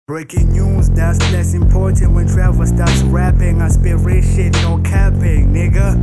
Breaking news, that's less important when Trevor starts rapping. I spit real shit, no capping, nigga.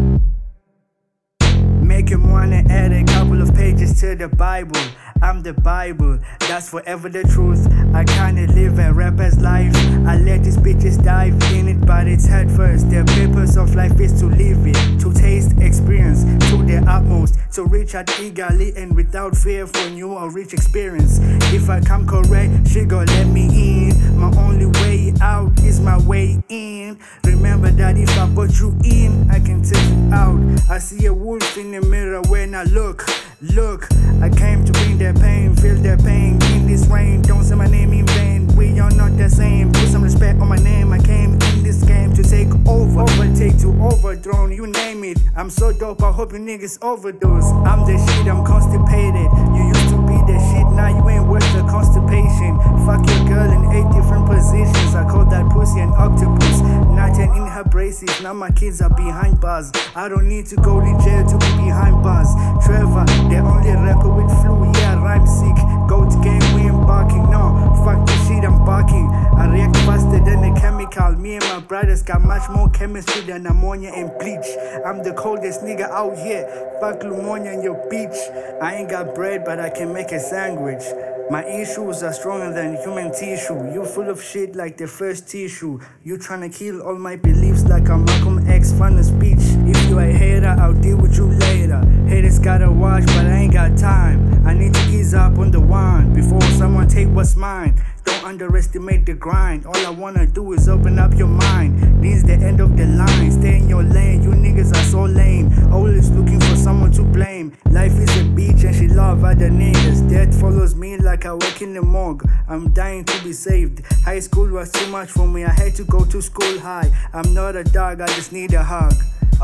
Make him wanna add a couple of pages to the Bible. I'm the Bible, that's forever the truth. I kinda live a rapper's life. I let these bitches dive in it, but it's head first. The purpose of life is to live it, to taste experience to the utmost, to reach out eagerly and without fear for new or rich experience. If I come correct, she gon' let me in. My only way out is my way in. Remember that if I put you in, I can take you out. I see a wolf in the mirror when I look. I came to bring that pain, feel that pain in this rain. Don't say my name in vain, we are not the same. Put some respect on my name, I came in this game to take over. Overtake to overthrown, you name it. I'm so dope, I hope you niggas overdose. I'm the shit, I'm constipated. You used to be the shit, now you ain't worth the constipation. Fuck your girl in 8 different positions. I call that pussy an octopus. Nothing in her braces, now my kids are behind bars. I don't need to go to jail to be behind bars. Trevor, the only rapper with flu, yeah, rhyme sick. Goat game, we ain't barking, no, fuck the shit, I'm barking. I react faster than a chemical. Me and my brothers got much more chemistry than ammonia and bleach. I'm the coldest nigga out here, fuck pneumonia in your beach. I ain't got bread, but I can make a sandwich. My issues are stronger than human tissue. You full of shit like the first tissue. You tryna kill all my beliefs like I'm Malcolm X, fun of speech. If you a hater, I'll deal with you later. Haters gotta watch, but I ain't got time. I need to ease up on the wine before someone take what's mine. Don't underestimate the grind. All I wanna do is open up your mind. This is the end of the line. Stay in your lane. You niggas are so lame. Always looking for someone to blame. Life is a beach and she love other niggas. Death follows me like I work in the morgue. I'm dying to be saved. High school was too much for me. I had to go to school high. I'm not a dog, I just need a hug.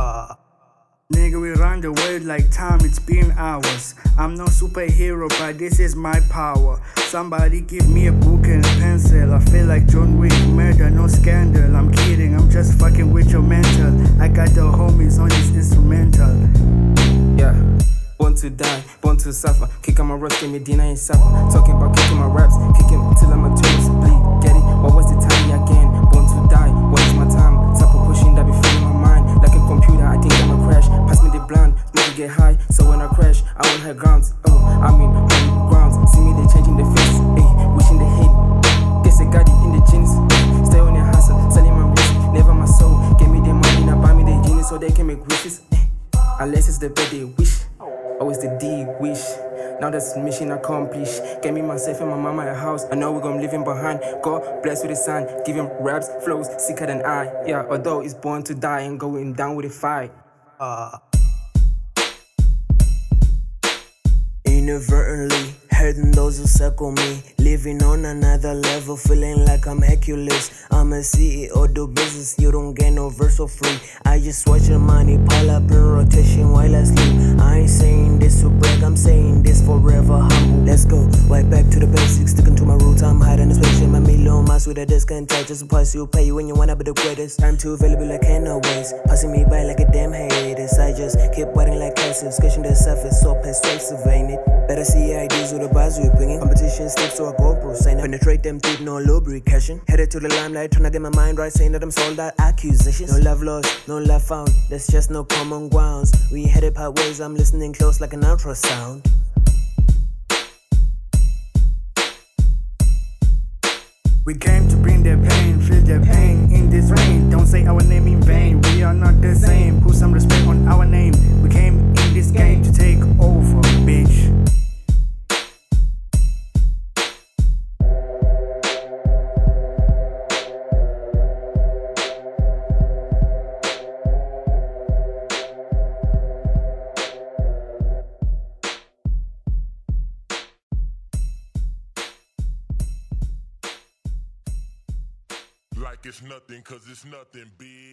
Nigga, we run the world like time, it's been hours. I'm no superhero, but this is my power. Somebody give me a book and a pencil. I feel like John Wick, murder, no scandal. I'm kidding, I'm just fucking with your mental. I got the homies on this instrumental. Yeah, born to die, born to suffer. Kick on my rust, give me dinner and supper. Talking about kicking my raps, kicking till I'm a tourist. Bleed, get it? What was the time again? Born to die, what is my time? Type of pushing that be filling my mind. Like a computer, I think I'ma crash. Pass me the blunt, make it get high. So when I crash, I want high grounds. Oh, I mean high grounds. See me, they changing the face. Ayy, wishing they hate. Guess I got it in the jeans. Stay on your hustle, selling my bliss. Never my soul. Give me the money, now buy me the genius so they can make wishes. Unless it's the birthday wish. Always the D wish. Now that's mission accomplished. Get me myself and my mama a house. I know we're gonna leave him behind. God bless with the sun. Give him raps, flows, sicker than I. Yeah, although he's born to die and going down with a fight. Inadvertently hurting those who circle me. Living on another level, feeling like I'm Hercules. I'm a CEO, do business, you don't get no verse for free. I just watch your money pile up in rotation while I sleep. I ain't saying this to brag, I'm saying this forever humble. Let's go, right back to the basics, sticking to my roots. I'm hiding the spaceship, my million miles with a disc and touch. Just a price you pay when you wanna be the greatest. I'm too available, I cannot waste. Passing me by like a damn haters. I just keep writing like cursive, sketching the surface, so persuasive, ain't it? Better see ideas with the bars we bringing. Competition steps to a GoPro, saying penetrate them deep, no lubrication. Headed to the limelight, trying to get my mind right, saying that I'm sold out accusations. No love lost, no love found, there's just no common grounds. We headed part ways, I'm listening close like an ultrasound. We came to bring the pain, feel the pain in this rain. Don't say our name in vain, we are not the same. Put some respect on our name. We came in this game to take over, bitch. Like it's nothing, cause it's nothing big.